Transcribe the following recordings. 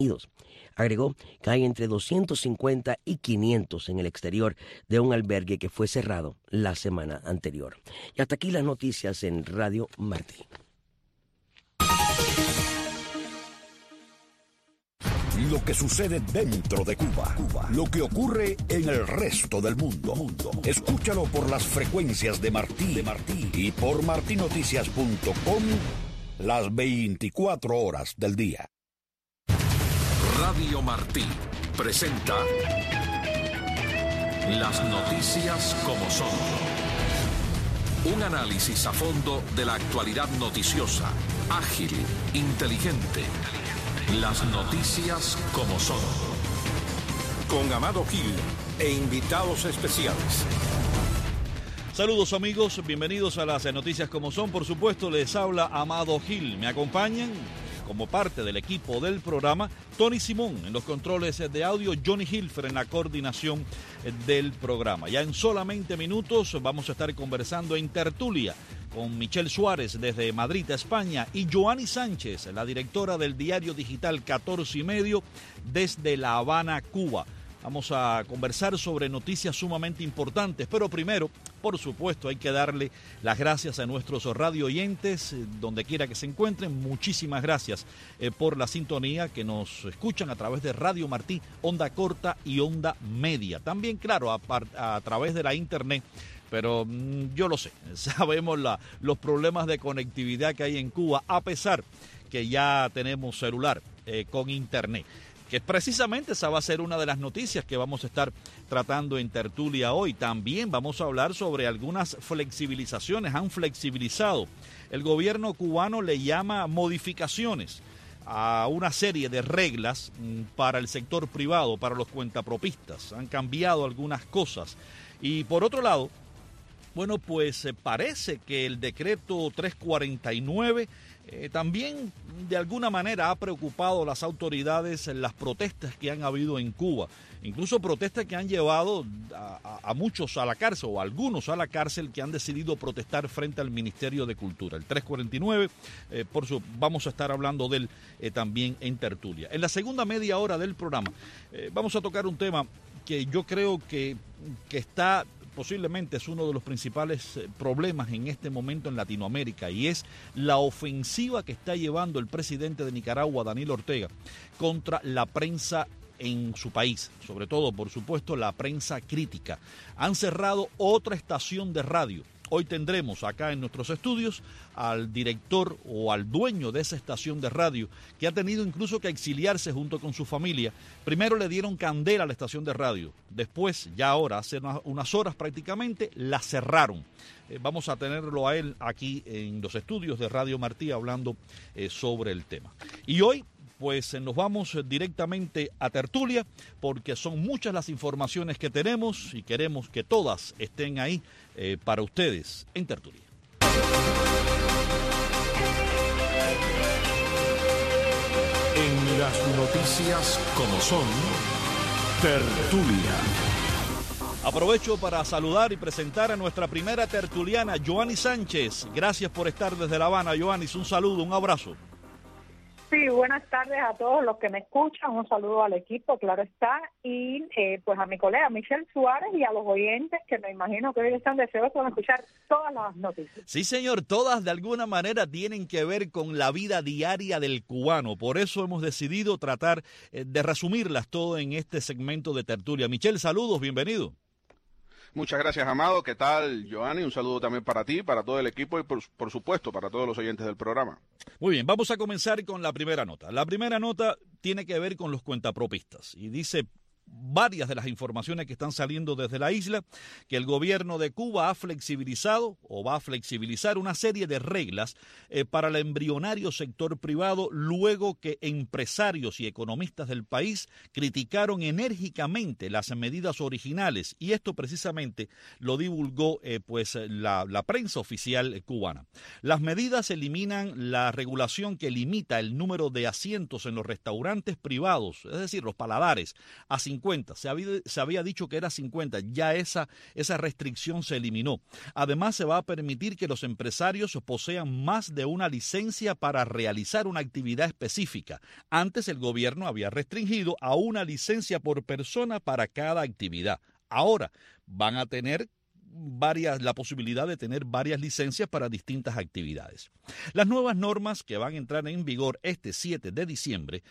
Unidos. Agregó que hay entre 250 y 500 en el exterior de un albergue que fue cerrado la semana anterior. Y hasta aquí las noticias en Radio Martí. Lo que sucede dentro de Cuba, lo que ocurre en el resto del mundo. Escúchalo por las frecuencias de Martí y por martinoticias.com las 24 horas del día. Radio Martí presenta las noticias como son. Un análisis a fondo de la actualidad noticiosa, ágil, inteligente. Las noticias como son. Con Amado Gil e invitados especiales. Saludos amigos, bienvenidos a las noticias como son. Por supuesto, les habla Amado Gil. Me acompañan como parte del equipo del programa Tony Simón en los controles de audio, Johnny Hilfer en la coordinación del programa. Ya en solamente minutos vamos a estar conversando en tertulia con Michelle Suárez desde Madrid, España, y Joanny Sánchez, la directora del diario digital 14 y medio desde La Habana, Cuba. Vamos a conversar sobre noticias sumamente importantes, pero primero, por supuesto, hay que darle las gracias a nuestros radio oyentes, donde quiera que se encuentren. Muchísimas gracias por la sintonía, que nos escuchan a través de Radio Martí, onda corta y onda media. También, claro, a través de la internet, pero yo lo sé, sabemos los problemas de conectividad que hay en Cuba, a pesar que ya tenemos celular con internet, que precisamente esa va a ser una de las noticias que vamos a estar tratando en tertulia hoy. También vamos a hablar sobre algunas flexibilizaciones. Han flexibilizado. El gobierno cubano le llama modificaciones a una serie de reglas para el sector privado, para los cuentapropistas. Han cambiado algunas cosas. Y por otro lado, bueno, pues parece que el decreto 349 también de alguna manera ha preocupado a las autoridades en las protestas que han habido en Cuba, incluso protestas que han llevado a muchos a la cárcel, o a algunos a la cárcel, que han decidido protestar frente al Ministerio de Cultura. El 349, vamos a estar hablando de él también en tertulia. En la segunda media hora del programa vamos a tocar un tema que yo creo que está... posiblemente es uno de los principales problemas en este momento en Latinoamérica, y es la ofensiva que está llevando el presidente de Nicaragua, Daniel Ortega, contra la prensa en su país, sobre todo, por supuesto, la prensa crítica. Han cerrado otra estación de radio. Hoy tendremos acá en nuestros estudios al director o al dueño de esa estación de radio, que ha tenido incluso que exiliarse junto con su familia. Primero le dieron candela a la estación de radio, después, ya ahora, hace unas horas prácticamente, la cerraron. Vamos a tenerlo a él aquí en los estudios de Radio Martí hablando sobre el tema. Y hoy, pues nos vamos directamente a tertulia, porque son muchas las informaciones que tenemos y queremos que todas estén ahí para ustedes en tertulia. En las noticias como son, tertulia. Aprovecho para saludar y presentar a nuestra primera tertuliana, Joanny Sánchez. Gracias por estar desde La Habana, Joanny. Un saludo, un abrazo. Sí, buenas tardes a todos los que me escuchan, un saludo al equipo, claro está, y pues a mi colega Michelle Suárez y a los oyentes que me imagino que hoy están deseosos de escuchar todas las noticias. Sí, señor, todas de alguna manera tienen que ver con la vida diaria del cubano, por eso hemos decidido tratar de resumirlas todo en este segmento de tertulia. Michelle, saludos, bienvenido. Muchas gracias, Amado. ¿Qué tal, Joanny? Un saludo también para ti, para todo el equipo y, por supuesto, para todos los oyentes del programa. Muy bien, vamos a comenzar con la primera nota. La primera nota tiene que ver con los cuentapropistas y dice varias de las informaciones que están saliendo desde la isla, que el gobierno de Cuba ha flexibilizado o va a flexibilizar una serie de reglas para el embrionario sector privado, luego que empresarios y economistas del país criticaron enérgicamente las medidas originales, y esto precisamente lo divulgó la prensa oficial cubana. Las medidas eliminan la regulación que limita el número de asientos en los restaurantes privados, es decir, los paladares, a 50 50. Se había dicho que era 50. Ya esa restricción se eliminó. Además, se va a permitir que los empresarios posean más de una licencia para realizar una actividad específica. Antes el gobierno había restringido a una licencia por persona para cada actividad. Ahora van a tener la posibilidad de tener varias licencias para distintas actividades. Las nuevas normas que van a entrar en vigor este 7 de diciembre,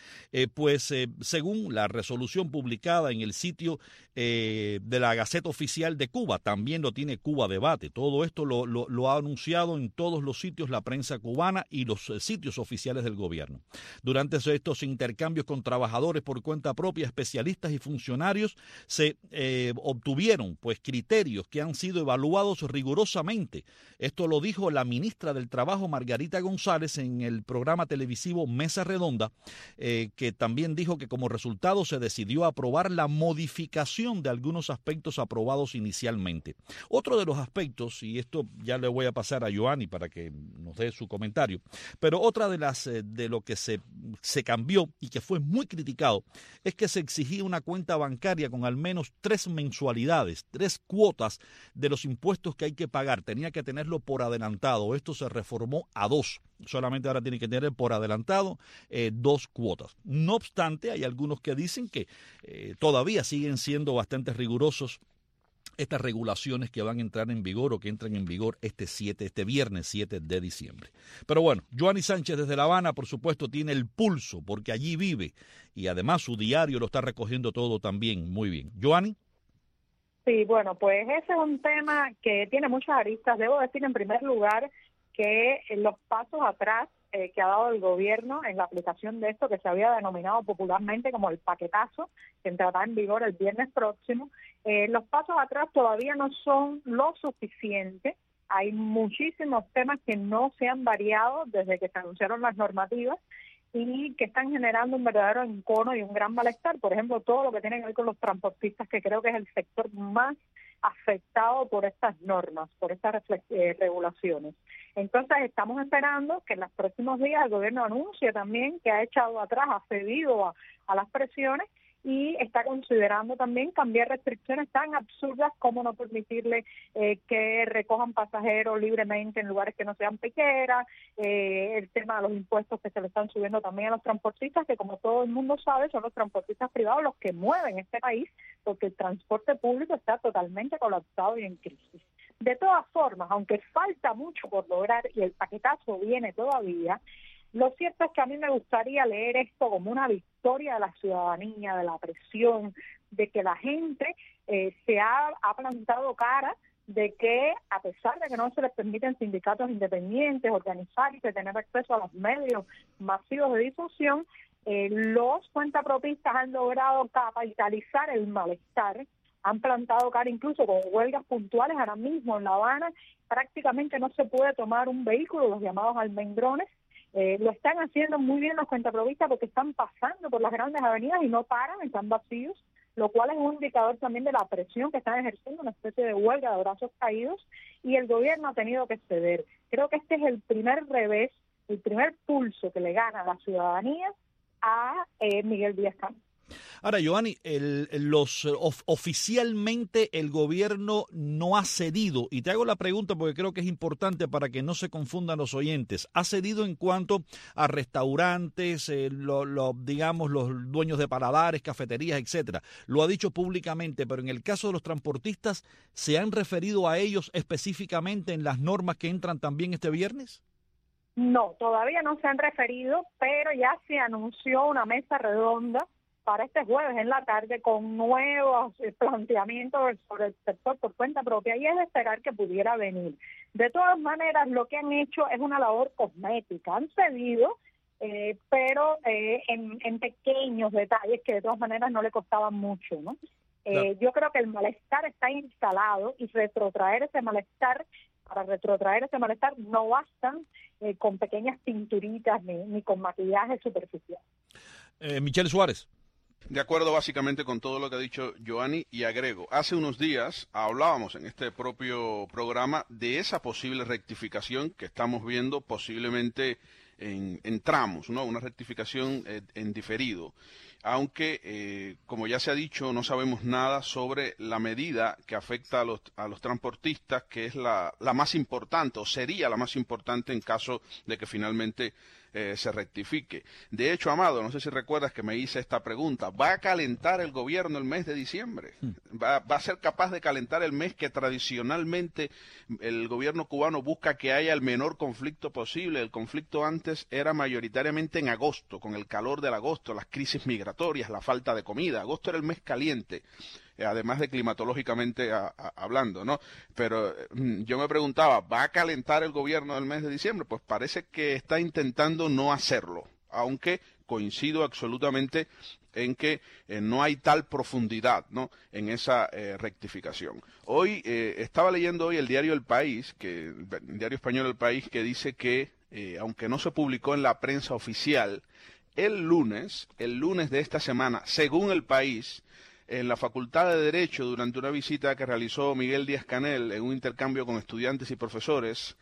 según la resolución publicada en el sitio de la Gaceta Oficial de Cuba, también lo tiene Cuba Debate. Todo esto lo ha anunciado en todos los sitios la prensa cubana y los sitios oficiales del gobierno. Durante estos intercambios con trabajadores por cuenta propia, especialistas y funcionarios, se obtuvieron criterios que han sido evaluados rigurosamente. Esto lo dijo la ministra del Trabajo, Margarita González, en el programa televisivo Mesa Redonda, que también dijo que como resultado se decidió aprobar la modificación de algunos aspectos aprobados inicialmente. Otro de los aspectos, y esto ya le voy a pasar a Joanny para que nos dé su comentario, pero otra de lo que se cambió y que fue muy criticado es que se exigía una cuenta bancaria con al menos 3 mensualidades, 3 cuotas de los impuestos que hay que pagar. Tenía que tenerlo por adelantado. Esto se reformó a 2. Solamente ahora tiene que tener por adelantado 2 cuotas. No obstante, hay algunos que dicen que todavía siguen siendo bastante rigurosos estas regulaciones que van a entrar en vigor o que entran en vigor este viernes 7 de diciembre. Pero bueno, Joanny Sánchez desde La Habana, por supuesto, tiene el pulso porque allí vive y además su diario lo está recogiendo todo también muy bien. Joanny. Sí, bueno, pues ese es un tema que tiene muchas aristas. Debo decir en primer lugar que los pasos atrás que ha dado el gobierno en la aplicación de esto que se había denominado popularmente como el paquetazo, que entrará en vigor el viernes próximo, los pasos atrás todavía no son lo suficiente. Hay muchísimos temas que no se han variado desde que se anunciaron las normativas y que están generando un verdadero encono y un gran malestar. Por ejemplo, todo lo que tiene que ver con los transportistas, que creo que es el sector más afectado por estas normas, por estas regulaciones. Entonces, estamos esperando que en los próximos días el gobierno anuncie también que ha echado atrás, ha cedido a las presiones y está considerando también cambiar restricciones tan absurdas como no permitirle que recojan pasajeros libremente en lugares que no sean piqueras, el tema de los impuestos que se le están subiendo también a los transportistas, que como todo el mundo sabe son los transportistas privados los que mueven este país, porque el transporte público está totalmente colapsado y en crisis. De todas formas, aunque falta mucho por lograr y el paquetazo viene todavía, lo cierto es que a mí me gustaría leer esto como una victoria de la ciudadanía, de la presión, de que la gente se ha plantado cara de que, a pesar de que no se les permiten sindicatos independientes organizarse, tener acceso a los medios masivos de difusión, los cuentapropistas han logrado capitalizar el malestar, han plantado cara incluso con huelgas puntuales. Ahora mismo en La Habana prácticamente no se puede tomar un vehículo, los llamados almendrones. Lo están haciendo muy bien los cuentapropistas porque están pasando por las grandes avenidas y no paran, están vacíos, lo cual es un indicador también de la presión que están ejerciendo, una especie de huelga de brazos caídos, y el gobierno ha tenido que ceder. Creo que este es el primer revés, el primer pulso que le gana a la ciudadanía a Miguel Díaz-Canel. Ahora, Joanny, oficialmente el gobierno no ha cedido, y te hago la pregunta porque creo que es importante para que no se confundan los oyentes. ¿Ha cedido en cuanto a restaurantes, digamos, los dueños de paladares, cafeterías, etcétera? Lo ha dicho públicamente, pero en el caso de los transportistas, ¿se han referido a ellos específicamente en las normas que entran también este viernes? No, todavía no se han referido, pero ya se anunció una mesa redonda para este jueves en la tarde con nuevos planteamientos sobre el sector por cuenta propia, y es de esperar que pudiera venir. De todas maneras, lo que han hecho es una labor cosmética, han cedido, pero en pequeños detalles que de todas maneras no le costaban mucho, ¿no? Yo creo que el malestar está instalado y para retrotraer ese malestar no bastan con pequeñas pinturitas ni con maquillaje superficial. Michelle Suárez. De acuerdo básicamente con todo lo que ha dicho Joanny, y agrego, hace unos días hablábamos en este propio programa de esa posible rectificación que estamos viendo posiblemente en tramos, ¿no? Una rectificación en diferido. aunque, como ya se ha dicho, no sabemos nada sobre la medida que afecta a los transportistas, que es la más importante, o sería la más importante en caso de que finalmente se rectifique. De hecho, Amado, no sé si recuerdas que me hice esta pregunta, ¿va a calentar el gobierno el mes de diciembre? ¿Va a ser capaz de calentar el mes que tradicionalmente el gobierno cubano busca que haya el menor conflicto posible? El conflicto antes era mayoritariamente en agosto, con el calor del agosto, las crisis migratorias, la falta de comida. Agosto era el mes caliente, además de climatológicamente hablando, ¿no? Pero yo me preguntaba, ¿va a calentar el gobierno del mes de diciembre? Pues parece que está intentando no hacerlo, aunque coincido absolutamente en que no hay tal profundidad, ¿no?, en esa rectificación. Hoy estaba leyendo hoy el diario El País, el diario español El País, que dice que aunque no se publicó en la prensa oficial, el lunes de esta semana, según El País, en la Facultad de Derecho, durante una visita que realizó Miguel Díaz-Canel en un intercambio con estudiantes y profesores,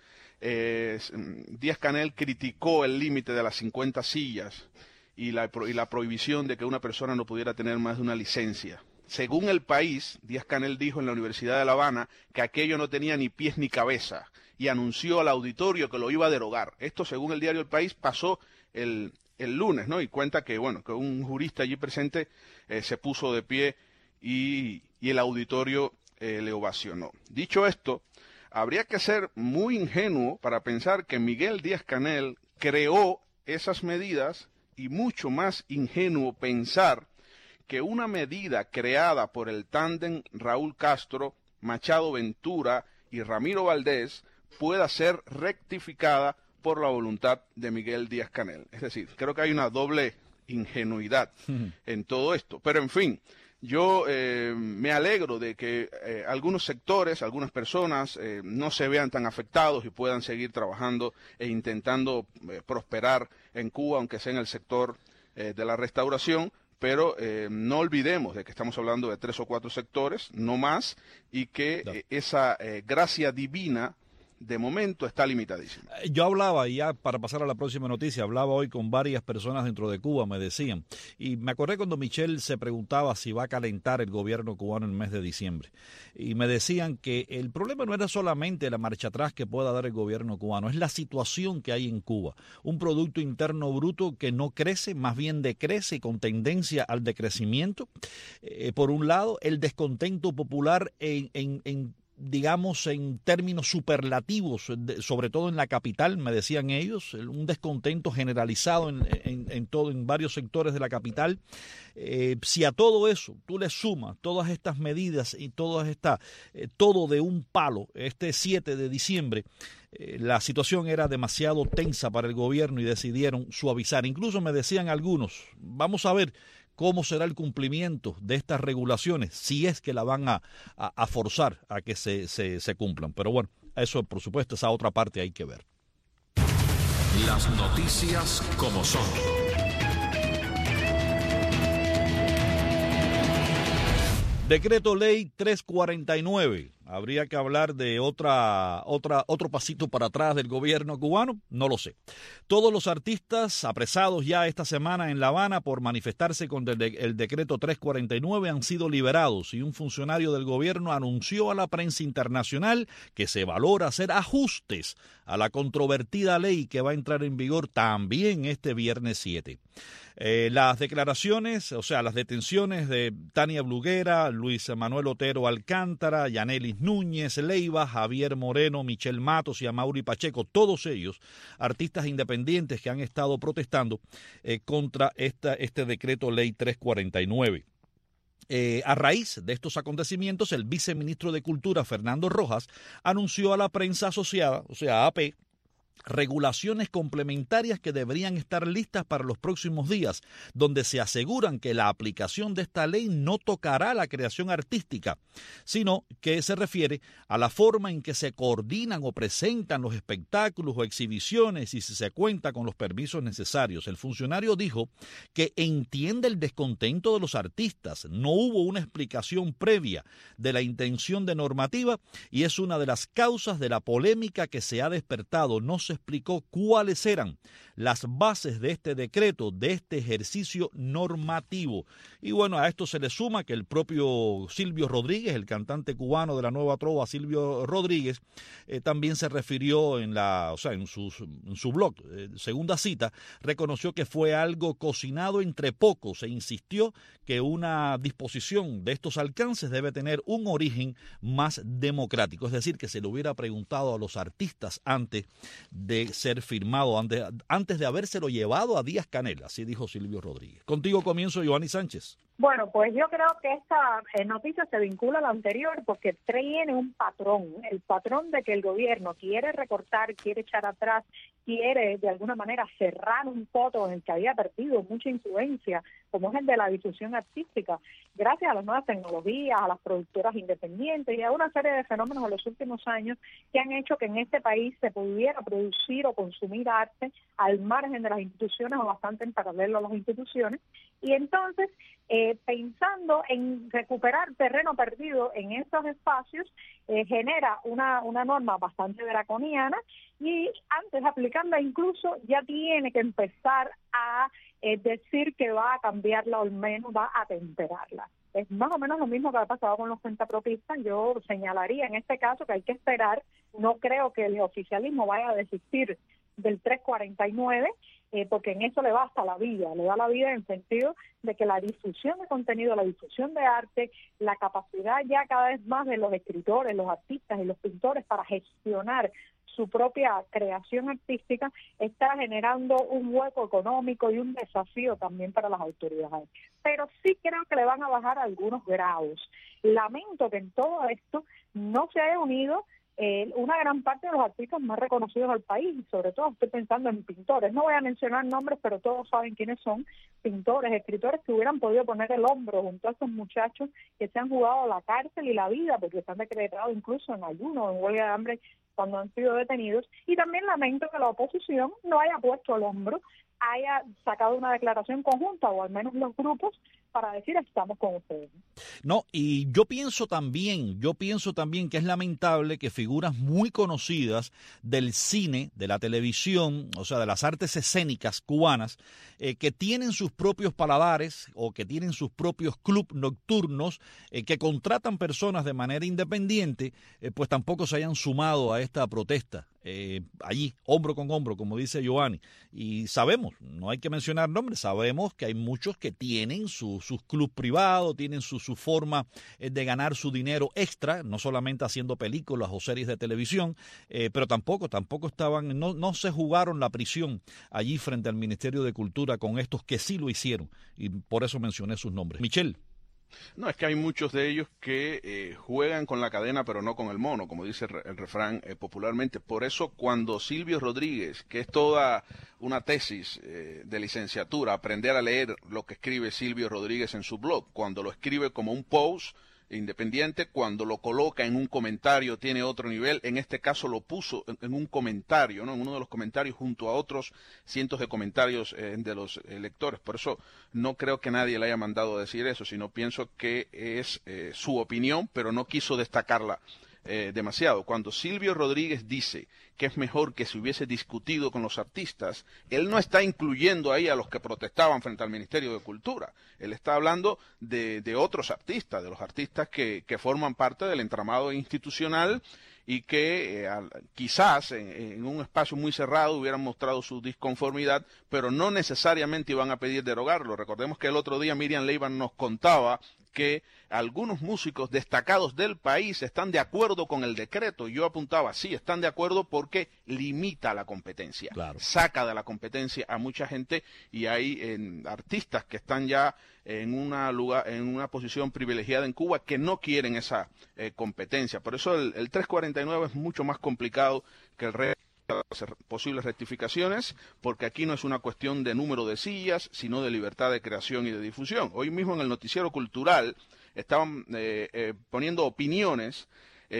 Díaz-Canel criticó el límite de las 50 sillas y la prohibición de que una persona no pudiera tener más de una licencia. Según El País, Díaz-Canel dijo en la Universidad de La Habana que aquello no tenía ni pies ni cabeza y anunció al auditorio que lo iba a derogar. Esto, según el diario El País, pasó el lunes, ¿no? Y cuenta que, bueno, que un jurista allí presente se puso de pie y el auditorio le ovacionó. Dicho esto, habría que ser muy ingenuo para pensar que Miguel Díaz-Canel creó esas medidas y mucho más ingenuo pensar que una medida creada por el tándem Raúl Castro, Machado Ventura y Ramiro Valdés pueda ser rectificada por la voluntad de Miguel Díaz-Canel. Es decir, creo que hay una doble ingenuidad en todo esto. Pero, en fin, yo me alegro de que algunos sectores, algunas personas no se vean tan afectados y puedan seguir trabajando e intentando prosperar en Cuba, aunque sea en el sector de la restauración. Pero no olvidemos de que estamos hablando de 3 o 4 sectores, no más, y que esa gracia divina de momento está limitadísima. Yo hablaba, y ya para pasar a la próxima noticia, hablaba hoy con varias personas dentro de Cuba, me decían, y me acordé cuando Michelle se preguntaba si va a calentar el gobierno cubano en el mes de diciembre, y me decían que el problema no era solamente la marcha atrás que pueda dar el gobierno cubano, es la situación que hay en Cuba, un Producto Interno Bruto que no crece, más bien decrece con tendencia al decrecimiento, por un lado, el descontento popular digamos, en términos superlativos, sobre todo en la capital, me decían ellos, un descontento generalizado en varios sectores de la capital. Si a todo eso tú le sumas todas estas medidas y todo de un palo, este 7 de diciembre, la situación era demasiado tensa para el gobierno y decidieron suavizar. Incluso me decían algunos, vamos a ver cómo será el cumplimiento de estas regulaciones, si es que la van a forzar a que se cumplan. Pero bueno, eso por supuesto, esa otra parte hay que ver. Las noticias como son. Decreto Ley 349. ¿Habría que hablar de otro pasito para atrás del gobierno cubano? No lo sé. Todos los artistas apresados ya esta semana en La Habana por manifestarse contra el decreto 349 han sido liberados y un funcionario del gobierno anunció a la prensa internacional que se valora hacer ajustes a la controvertida ley que va a entrar en vigor también este viernes 7. Las declaraciones, o sea, las detenciones de Tania Bruguera, Luis Manuel Otero Alcántara, Yanelis Núñez Leiva, Javier Moreno, Michel Matos y Amaury Pacheco, todos ellos artistas independientes que han estado protestando contra este decreto ley 349. A raíz de estos acontecimientos, el viceministro de Cultura, Fernando Rojas, anunció a la prensa asociada, o sea, AP, regulaciones complementarias que deberían estar listas para los próximos días, donde se aseguran que la aplicación de esta ley no tocará la creación artística, sino que se refiere a la forma en que se coordinan o presentan los espectáculos o exhibiciones y si se cuenta con los permisos necesarios. El funcionario dijo que entiende el descontento de los artistas, no hubo una explicación previa de la intención de normativa y es una de las causas de la polémica que se ha despertado. No se explicó cuáles eran las bases de este decreto, de este ejercicio normativo. Y bueno, a esto se le suma que el propio Silvio Rodríguez, el cantante cubano de la Nueva Trova, Silvio Rodríguez, también se refirió en su blog, Segunda Cita, reconoció que fue algo cocinado entre pocos e insistió que una disposición de estos alcances debe tener un origen más democrático, es decir, que se le hubiera preguntado a los artistas antes de ser firmado, antes de habérselo llevado a Díaz-Canel, así dijo Silvio Rodríguez. Contigo comienzo, Yoani Sánchez. Bueno, pues yo creo que esta noticia se vincula a la anterior porque tiene un patrón, el patrón de que el gobierno quiere recortar, quiere echar atrás, quiere de alguna manera cerrar un poto en el que había perdido mucha influencia, como es el de la difusión artística, gracias a las nuevas tecnologías, a las productoras independientes y a una serie de fenómenos en los últimos años que han hecho que en este país se pudiera producir o consumir arte al margen de las instituciones o bastante en paralelo a las instituciones. Y entonces, pensando en recuperar terreno perdido en esos espacios, genera una norma bastante draconiana y antes de aplicarla incluso ya tiene que empezar a decir que va a cambiarla o al menos va a temperarla. Es más o menos lo mismo que ha pasado con los cuentapropistas. Yo señalaría en este caso que hay que esperar. No creo que el oficialismo vaya a desistir del 349, porque en eso le va hasta la vida, le da la vida en el sentido de que la difusión de contenido, la difusión de arte, la capacidad ya cada vez más de los escritores, los artistas y los pintores para gestionar su propia creación artística está generando un hueco económico y un desafío también para las autoridades. Pero sí creo que le van a bajar algunos grados. Lamento que en todo esto no se haya unido una gran parte de los artistas más reconocidos del país, sobre todo estoy pensando en pintores, no voy a mencionar nombres, pero todos saben quiénes son, pintores, escritores que hubieran podido poner el hombro junto a estos muchachos que se han jugado la cárcel y la vida, porque se han decretado incluso en ayuno, en huelga de hambre, cuando han sido detenidos, y también lamento que la oposición no haya puesto el hombro, haya sacado una declaración conjunta, o al menos los grupos, para decir estamos con ustedes. No, y yo pienso también que es lamentable que figuras muy conocidas del cine, de la televisión, o sea, de las artes escénicas cubanas, que tienen sus propios paladares o que tienen sus propios clubes nocturnos, que contratan personas de manera independiente, pues tampoco se hayan sumado a esta protesta. Allí, hombro con hombro, como dice Yoani. Y sabemos, no hay que mencionar nombres, sabemos que hay muchos que tienen sus clubes privados, tienen su forma de ganar su dinero extra, no solamente haciendo películas o series de televisión, pero tampoco estaban, no se jugaron la prisión allí frente al Ministerio de Cultura con estos que sí lo hicieron. Y por eso mencioné sus nombres. Michelle. No, es que hay muchos de ellos que juegan con la cadena pero no con el mono, como dice el refrán popularmente. Por eso cuando Silvio Rodríguez, que es toda una tesis de licenciatura, aprender a leer lo que escribe Silvio Rodríguez en su blog, cuando lo escribe como un post independiente, cuando lo coloca en un comentario tiene otro nivel, en este caso lo puso en un comentario, ¿no? En uno de los comentarios junto a otros cientos de comentarios de los lectores. Por eso no creo que nadie le haya mandado a decir eso, sino pienso que es su opinión, pero no quiso destacarla demasiado. Cuando Silvio Rodríguez dice que es mejor que se hubiese discutido con los artistas, él no está incluyendo ahí a los que protestaban frente al Ministerio de Cultura. Él está hablando de otros artistas, de los artistas que forman parte del entramado institucional y que quizás en un espacio muy cerrado hubieran mostrado su disconformidad, pero no necesariamente iban a pedir derogarlo. Recordemos que el otro día Miriam Leiva nos contaba que algunos músicos destacados del país están de acuerdo con el decreto. Yo apuntaba, sí, están de acuerdo porque limita la competencia, claro, saca de la competencia a mucha gente y hay artistas que están ya en una posición privilegiada en Cuba que no quieren esa competencia. Por eso el 349 es mucho más complicado que el resto de las posibles rectificaciones, porque aquí no es una cuestión de número de sillas, sino de libertad de creación y de difusión. Hoy mismo en el noticiero cultural estaban poniendo opiniones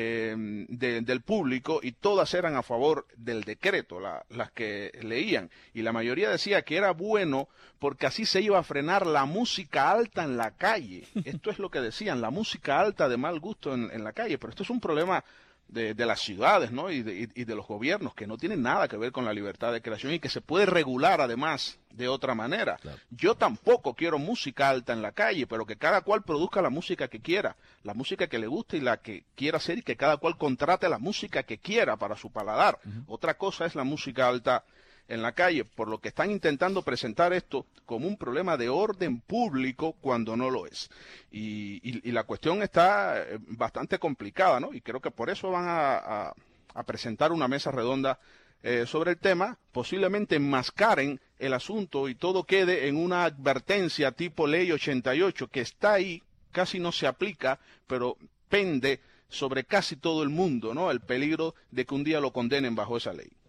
del público y todas eran a favor del decreto, las que leían, y la mayoría decía que era bueno porque así se iba a frenar la música alta en la calle. Esto es lo que decían, la música alta de mal gusto en la calle, pero esto es un problema de las ciudades, ¿no? y de los gobiernos, que no tienen nada que ver con la libertad de creación y que se puede regular además de otra manera. Claro. Yo tampoco quiero música alta en la calle, pero que cada cual produzca la música que quiera, la música que le guste y la que quiera hacer, y que cada cual contrate la música que quiera para su paladar. Otra cosa es la música alta en la calle, por lo que están intentando presentar esto como un problema de orden público cuando no lo es. Y la cuestión está bastante complicada, ¿no? Y creo que por eso van a presentar una mesa redonda sobre el tema. Posiblemente enmascaren el asunto y todo quede en una advertencia tipo Ley 88, que está ahí, casi no se aplica, pero pende sobre casi todo el mundo, ¿no? El peligro de que un día lo condenen bajo esa ley.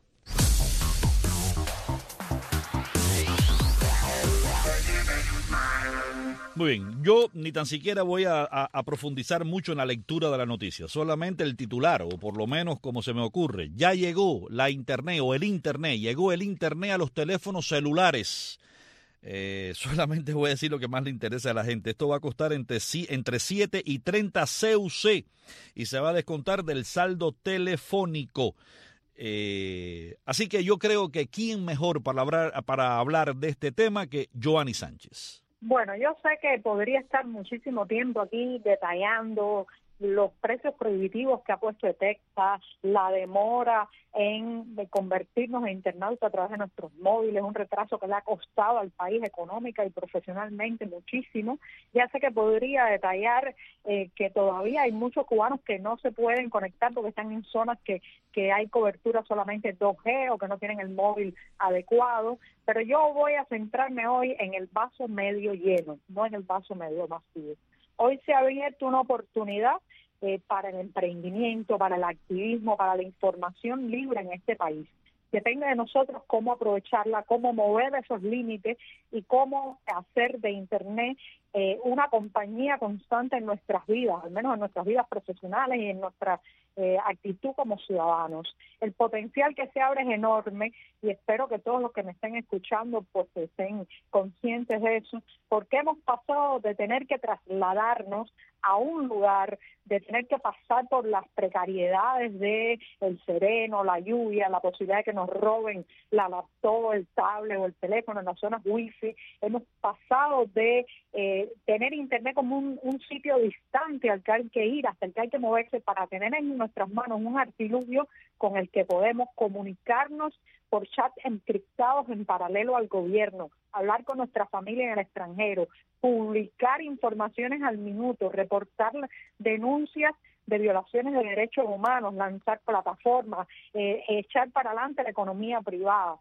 Muy bien, yo ni tan siquiera voy a profundizar mucho en la lectura de la noticia, solamente el titular, o por lo menos como se me ocurre. Ya llegó la internet o el internet, llegó el internet a los teléfonos celulares. Solamente voy a decir lo que más le interesa a la gente. Esto va a costar entre 7 y 30 CUC y se va a descontar del saldo telefónico. Así que yo creo que quién mejor para hablar de este tema que Joanny Sánchez. Bueno, yo sé que podría estar muchísimo tiempo aquí detallando los precios prohibitivos que ha puesto Texas, la demora de convertirnos en internautas a través de nuestros móviles, un retraso que le ha costado al país económica y profesionalmente muchísimo. Ya sé que podría detallar que todavía hay muchos cubanos que no se pueden conectar porque están en zonas que hay cobertura solamente 2G o que no tienen el móvil adecuado, pero yo voy a centrarme hoy en el vaso medio lleno, no en el vaso medio vacío. Hoy se ha abierto una oportunidad para el emprendimiento, para el activismo, para la información libre en este país. Depende de nosotros cómo aprovecharla, cómo mover esos límites y cómo hacer de Internet una compañía constante en nuestras vidas, al menos en nuestras vidas profesionales y en nuestra actitud como ciudadanos. El potencial que se abre es enorme y espero que todos los que me estén escuchando pues estén conscientes de eso, porque hemos pasado de tener que trasladarnos a un lugar, de tener que pasar por las precariedades de el sereno, la lluvia, la posibilidad de que nos roben la laptop, el tablet o el teléfono en las zonas wifi. Hemos pasado de tener internet como un sitio distante al que hay que ir, hasta el que hay que moverse para tener en nuestras manos un artilugio con el que podemos comunicarnos por chats encriptados en paralelo al gobierno, hablar con nuestra familia en el extranjero, publicar informaciones al minuto, reportar denuncias de violaciones de derechos humanos, lanzar plataformas, echar para adelante la economía privada.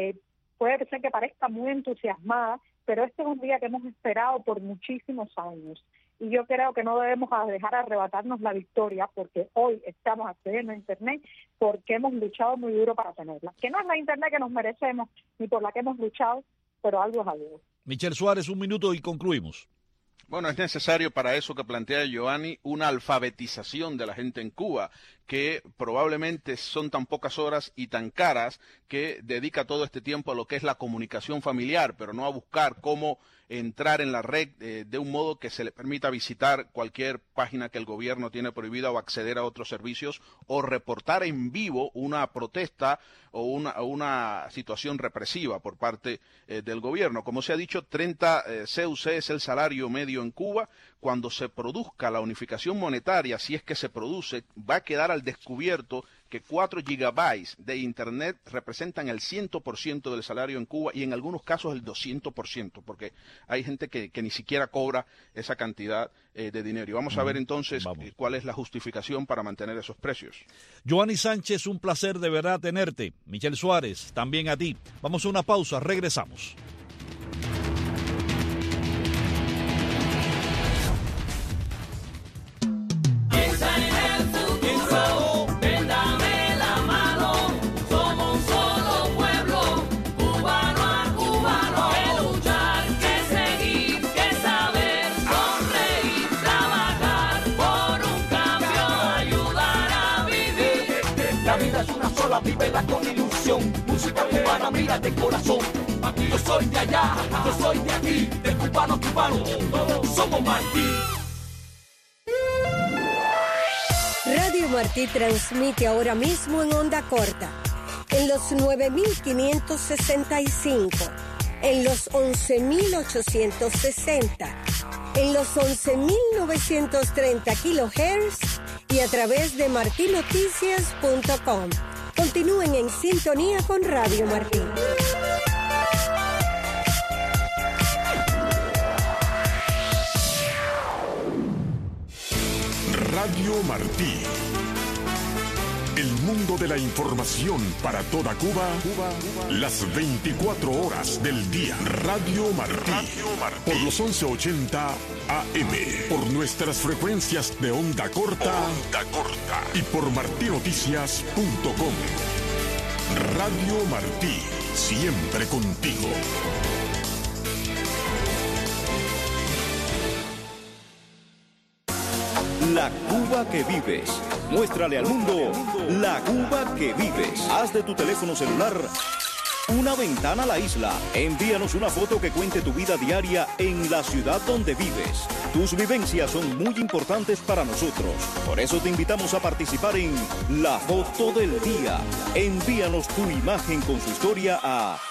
Puede ser que parezca muy entusiasmada, pero este es un día que hemos esperado por muchísimos años. Y yo creo que no debemos dejar arrebatarnos la victoria porque hoy estamos accediendo a Internet porque hemos luchado muy duro para tenerla. Que no es la Internet que nos merecemos ni por la que hemos luchado, pero algo es algo. Michel Suárez, 1 minuto y concluimos. Bueno, es necesario para eso que plantea Joanny una alfabetización de la gente en Cuba, que probablemente son tan pocas horas y tan caras que dedica todo este tiempo a lo que es la comunicación familiar, pero no a buscar cómo entrar en la red de un modo que se le permita visitar cualquier página que el gobierno tiene prohibida o acceder a otros servicios o reportar en vivo una protesta o una situación represiva por parte del gobierno. Como se ha dicho, 30 CUC es el salario medio en Cuba. Cuando se produzca la unificación monetaria, si es que se produce, va a quedar al descubierto que 4 gigabytes de Internet representan el 100% del salario en Cuba y en algunos casos el 200%, porque hay gente que ni siquiera cobra esa cantidad de dinero. Y vamos a ver entonces cuál es la justificación para mantener esos precios. Joanny Sánchez, un placer de verdad tenerte. Michel Suárez, también a ti. Vamos a una pausa, regresamos. Vívela con ilusión, música cubana, mira de corazón. Yo soy de allá, yo soy de aquí, de cubano a cubano, todos somos Martí. Radio Martí transmite ahora mismo en onda corta, en los 9565, en los 11860, en los 11930 kHz y a través de martinoticias.com. Continúen en sintonía con Radio Martí. Radio Martí. El mundo de la información para toda Cuba, las 24 horas del día. Radio Martí. Por los 1180 AM. Por nuestras frecuencias de onda corta. Y por martinoticias.com. Radio Martí. Siempre contigo. La Cuba que vives. Muéstrale al mundo la Cuba que vives. Haz de tu teléfono celular una ventana a la isla. Envíanos una foto que cuente tu vida diaria en la ciudad donde vives. Tus vivencias son muy importantes para nosotros. Por eso te invitamos a participar en La Foto del Día. Envíanos tu imagen con su historia a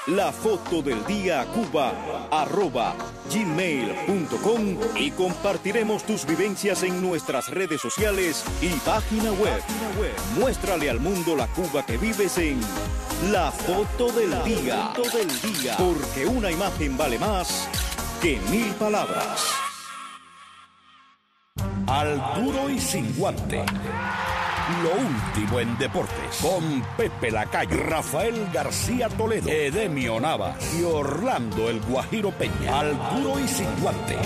lafotodeldiacuba@gmail.com y compartiremos tus vivencias en nuestras redes sociales y página web. Muéstrale al mundo la Cuba que vives en La Foto del Día. Porque una imagen vale más que 1000 palabras. Al duro y sin guante. Lo último en deportes. Con Pepe Lacayo, Rafael García Toledo, Edemio Navas y Orlando El Guajiro Peña. Al duro y sin guante.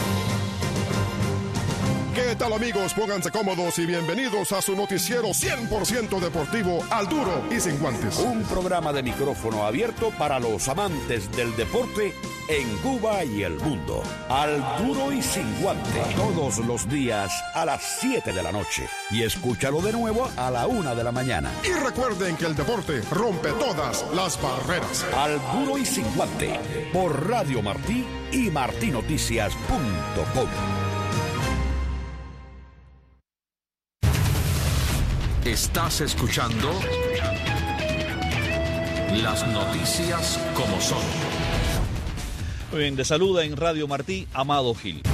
¿Qué tal, amigos? Pónganse cómodos y bienvenidos a su noticiero 100% deportivo, Al Duro y Sin Guantes. Un programa de micrófono abierto para los amantes del deporte en Cuba y el mundo. Al Duro y Sin Guante. Todos los días a las 7 de la noche. Y escúchalo de nuevo a la 1 de la mañana. Y recuerden que el deporte rompe todas las barreras. Al Duro y Sin Guante. Por Radio Martí y martinoticias.com. Estás escuchando las noticias como son. Muy bien, te saluda en Radio Martí, Amado Gil.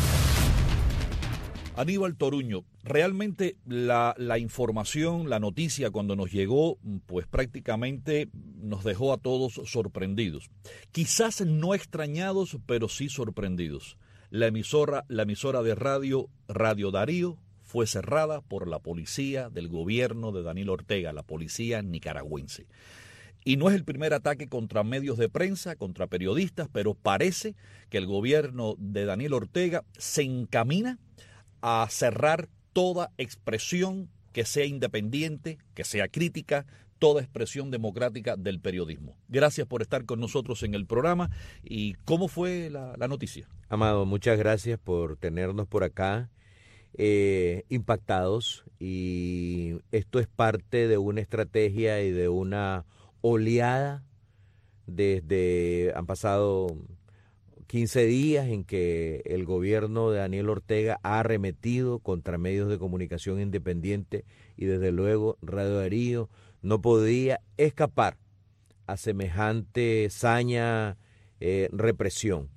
Aníbal Toruño, realmente la información, la noticia cuando nos llegó, pues prácticamente nos dejó a todos sorprendidos. Quizás no extrañados, pero sí sorprendidos. La emisora de Radio Darío, fue cerrada por la policía del gobierno de Daniel Ortega, la policía nicaragüense. Y no es el primer ataque contra medios de prensa, contra periodistas, pero parece que el gobierno de Daniel Ortega se encamina a cerrar toda expresión que sea independiente, que sea crítica, toda expresión democrática del periodismo. Gracias por estar con nosotros en el programa. ¿Y cómo fue la noticia? Amado, muchas gracias por tenernos por acá. Impactados, y esto es parte de una estrategia y de una oleada. Han pasado 15 días en que el gobierno de Daniel Ortega ha arremetido contra medios de comunicación independientes, y desde luego Radio Darío no podía escapar a semejante saña, represión.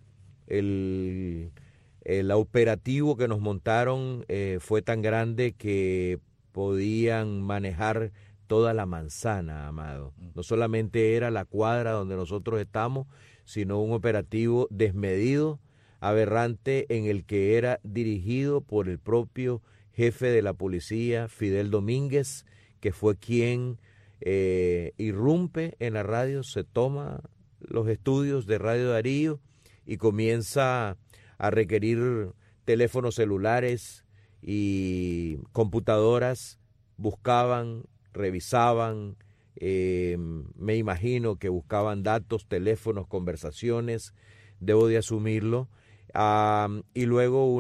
El operativo que nos montaron fue tan grande que podían manejar toda la manzana, Amado. No solamente era la cuadra donde nosotros estamos, sino un operativo desmedido, aberrante, en el que era dirigido por el propio jefe de la policía, Fidel Domínguez, que fue quien irrumpe en la radio, se toma los estudios de Radio Darío y comienza a requerir teléfonos celulares y computadoras. Buscaban, revisaban, me imagino que buscaban datos, teléfonos, conversaciones, debo de asumirlo, y luego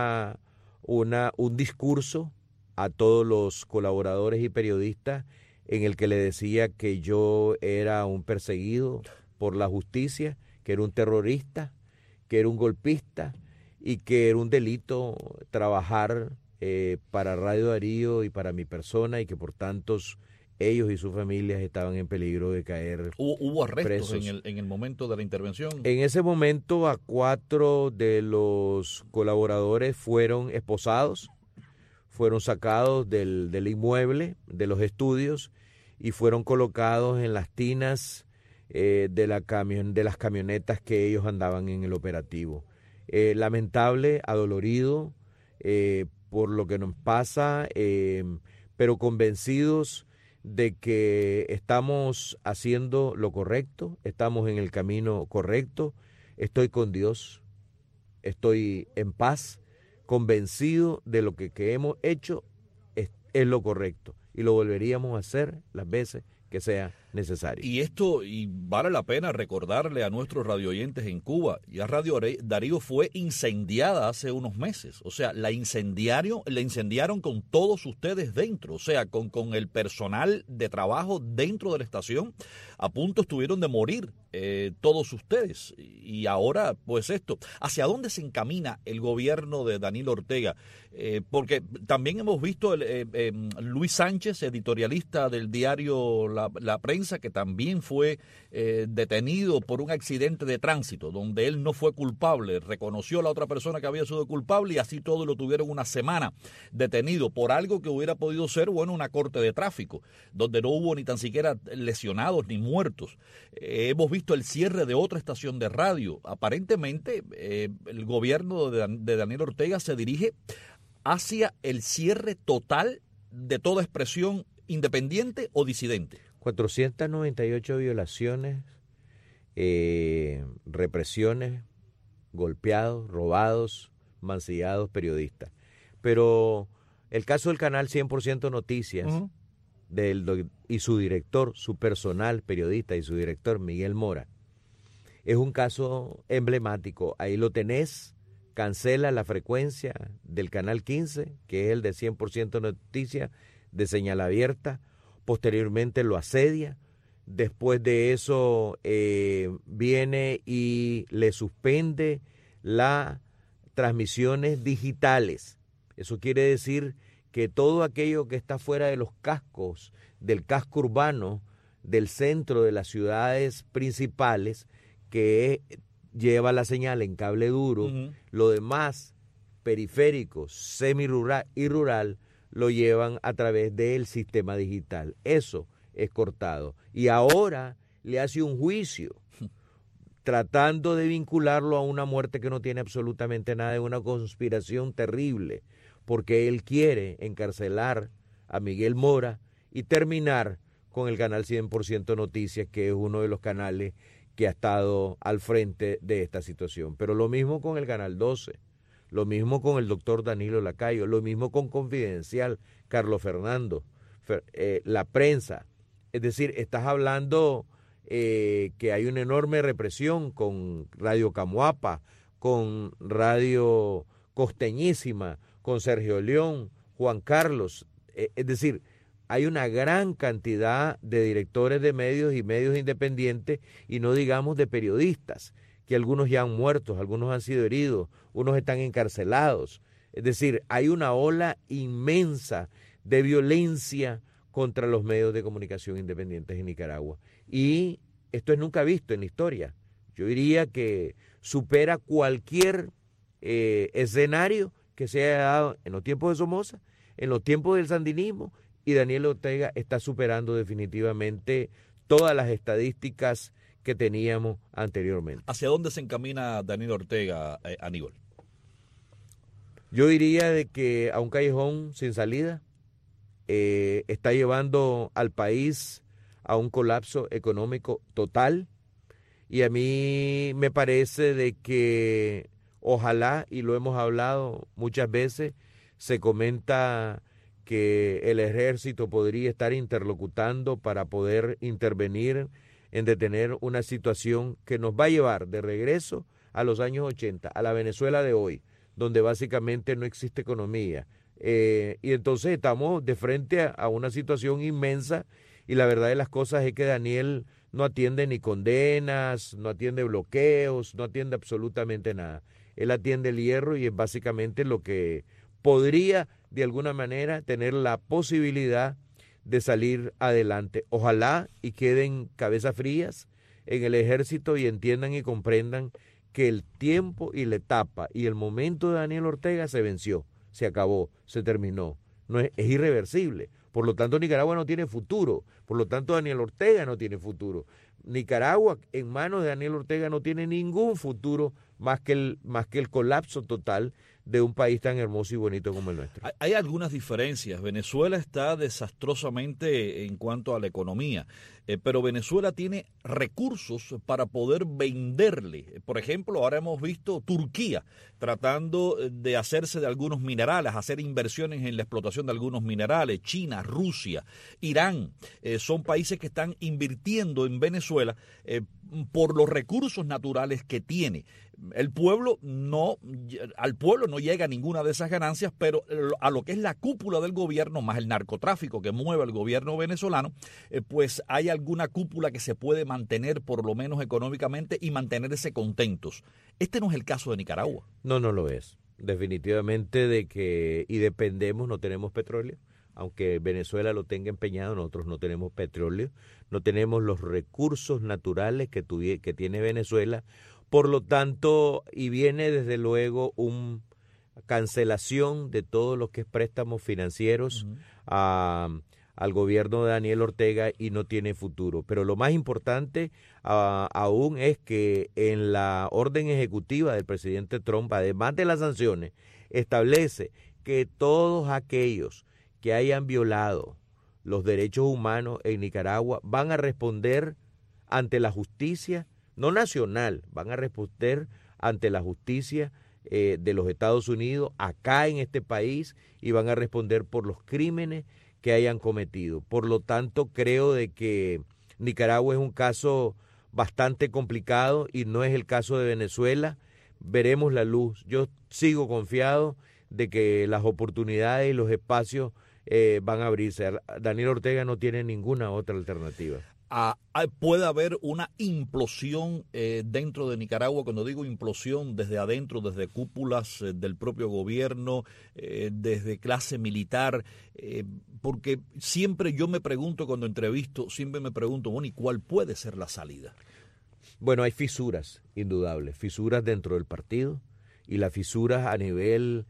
un discurso a todos los colaboradores y periodistas en el que le decía que yo era un perseguido por la justicia, que era un terrorista, que era un golpista y que era un delito trabajar para Radio Darío y para mi persona, y que por tantos ellos y sus familias estaban en peligro de caer ¿Hubo arrestos presos. en el momento de la intervención? En ese momento a 4 de los colaboradores fueron esposados, fueron sacados del inmueble, de los estudios, y fueron colocados en las tinas de las camionetas que ellos andaban en el operativo. Lamentable, adolorido por lo que nos pasa, pero convencidos de que estamos haciendo lo correcto, estamos en el camino correcto. Estoy con Dios, estoy en paz, convencido de lo que hemos hecho es lo correcto, y lo volveríamos a hacer las veces que sea necesario. Y vale la pena recordarle a nuestros radioyentes en Cuba, ya Radio Darío fue incendiada hace unos meses, o sea, la incendiaron con todos ustedes dentro, o sea, con el personal de trabajo dentro de la estación, a punto estuvieron de morir todos ustedes. Y ahora, pues esto, ¿hacia dónde se encamina el gobierno de Daniel Ortega? Porque también hemos visto Luis Sánchez, editorialista del diario La Prensa, que también fue detenido por un accidente de tránsito, donde él no fue culpable, reconoció a la otra persona que había sido culpable, y así todo lo tuvieron una semana detenido por algo que hubiera podido ser, bueno, una corte de tráfico, donde no hubo ni tan siquiera lesionados ni muertos. Hemos visto el cierre de otra estación de radio. Aparentemente, el gobierno de Daniel Ortega se dirige hacia el cierre total de toda expresión independiente o disidente. 498 violaciones, represiones, golpeados, robados, mancillados periodistas. Pero el caso del canal 100% Noticias, uh-huh, y su director, su personal periodista y su director, Miguel Mora, es un caso emblemático. Ahí lo tenés. Cancela la frecuencia del canal 15, que es el de 100% Noticias, de señal abierta. Posteriormente lo asedia. Después de eso viene y le suspende las transmisiones digitales. Eso quiere decir que todo aquello que está fuera de los cascos, del casco urbano, del centro de las ciudades principales, que lleva la señal en cable duro, uh-huh, lo demás, periférico, semirural y rural, lo llevan a través del sistema digital. Eso es cortado. Y ahora le hace un juicio tratando de vincularlo a una muerte que no tiene absolutamente nada, de una conspiración terrible, porque él quiere encarcelar a Miguel Mora y terminar con el canal 100% Noticias, que es uno de los canales que ha estado al frente de esta situación. Pero lo mismo con el Canal 12, lo mismo con el doctor Danilo Lacayo, lo mismo con Confidencial, Carlos Fernando, La Prensa. Es decir, estás hablando que hay una enorme represión con Radio Camuapa, con Radio Costeñísima, con Sergio León, Juan Carlos. Es decir, hay una gran cantidad de directores de medios y medios independientes, y no digamos de periodistas, que algunos ya han muerto, algunos han sido heridos, unos están encarcelados. Es decir, hay una ola inmensa de violencia contra los medios de comunicación independientes en Nicaragua. Y esto es nunca visto en la historia. Yo diría que supera cualquier escenario que se haya dado en los tiempos de Somoza, en los tiempos del sandinismo, y Daniel Ortega está superando definitivamente todas las estadísticas que teníamos anteriormente. ¿Hacia dónde se encamina Daniel Ortega, Aníbal? Yo diría de que a un callejón sin salida, está llevando al país a un colapso económico total, y a mí me parece de que ojalá, y lo hemos hablado muchas veces, se comenta que el ejército podría estar interlocutando para poder intervenir en detener una situación que nos va a llevar de regreso a los años 80, a la Venezuela de hoy, donde básicamente no existe economía. Y entonces estamos de frente a una situación inmensa, y la verdad de las cosas es que Daniel no atiende ni condenas, no atiende bloqueos, no atiende absolutamente nada. Él atiende el hierro, y es básicamente lo que podría de alguna manera tener la posibilidad de salir adelante. Ojalá y queden cabezas frías en el ejército y entiendan y comprendan que el tiempo y la etapa y el momento de Daniel Ortega se venció, se acabó, se terminó. No es irreversible. Por lo tanto, Nicaragua no tiene futuro. Por lo tanto, Daniel Ortega no tiene futuro. Nicaragua, en manos de Daniel Ortega, no tiene ningún futuro más que el colapso total de un país tan hermoso y bonito como el nuestro. Hay algunas diferencias. Venezuela está desastrosamente en cuanto a la economía, pero Venezuela tiene recursos para poder venderle. Por ejemplo, ahora hemos visto Turquía tratando de hacerse de algunos minerales, hacer inversiones en la explotación de algunos minerales. China, Rusia, Irán, son países que están invirtiendo en Venezuela por los recursos naturales que tiene. Al pueblo no llega ninguna de esas ganancias, pero a lo que es la cúpula del gobierno, más el narcotráfico que mueve el gobierno venezolano, pues hay alguna cúpula que se puede mantener por lo menos económicamente y mantenerse contentos. Este no es el caso de Nicaragua. No lo es. Definitivamente y dependemos, no tenemos petróleo. Aunque Venezuela lo tenga empeñado, nosotros no tenemos petróleo, no tenemos los recursos naturales que tiene Venezuela. Por lo tanto, y viene desde luego una cancelación de todo lo que es préstamos financieros al gobierno de Daniel Ortega y no tiene futuro. Pero lo más importante aún es que en la orden ejecutiva del presidente Trump, además de las sanciones, establece que todos aquellos que hayan violado los derechos humanos en Nicaragua van a responder ante la justicia, no nacional, van a responder ante la justicia de los Estados Unidos, acá en este país, y van a responder por los crímenes que hayan cometido. Por lo tanto, creo de que Nicaragua es un caso bastante complicado y no es el caso de Venezuela. Veremos la luz. Yo sigo confiado de que las oportunidades y los espacios van a abrirse. Daniel Ortega no tiene ninguna otra alternativa. Puede haber una implosión dentro de Nicaragua. Cuando digo implosión, desde adentro, desde cúpulas del propio gobierno, desde clase militar, porque siempre yo me pregunto cuando entrevisto, bueno, ¿y cuál puede ser la salida? Bueno, hay fisuras indudables, fisuras dentro del partido y las fisuras a nivel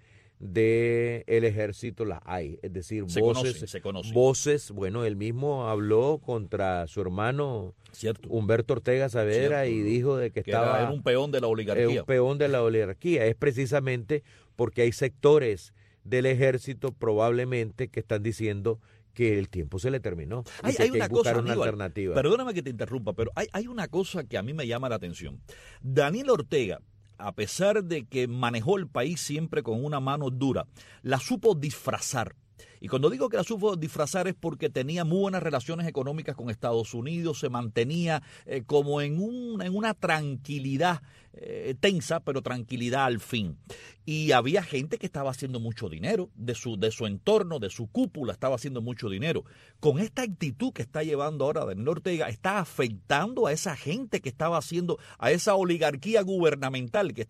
del ejército las hay, es decir, se conocen. Voces, bueno, él mismo habló contra su hermano Humberto Ortega Saavedra y dijo de que estaba era un peón de la oligarquía. Un peón de la oligarquía, es precisamente porque hay sectores del ejército probablemente que están diciendo que el tiempo se le terminó. Hay una cosa, Aníbal, alternativa. Perdóname que te interrumpa, pero hay una cosa que a mí me llama la atención. Daniel Ortega, a pesar de que manejó el país siempre con una mano dura, la supo disfrazar. Y cuando digo que la supo disfrazar es porque tenía muy buenas relaciones económicas con Estados Unidos, se mantenía como en una tranquilidad tensa, pero tranquilidad al fin. Y había gente que estaba haciendo mucho dinero, de su entorno, de su cúpula, estaba haciendo mucho dinero. Con esta actitud que está llevando ahora Daniel Ortega, está afectando a esa gente que estaba haciendo, a esa oligarquía gubernamental que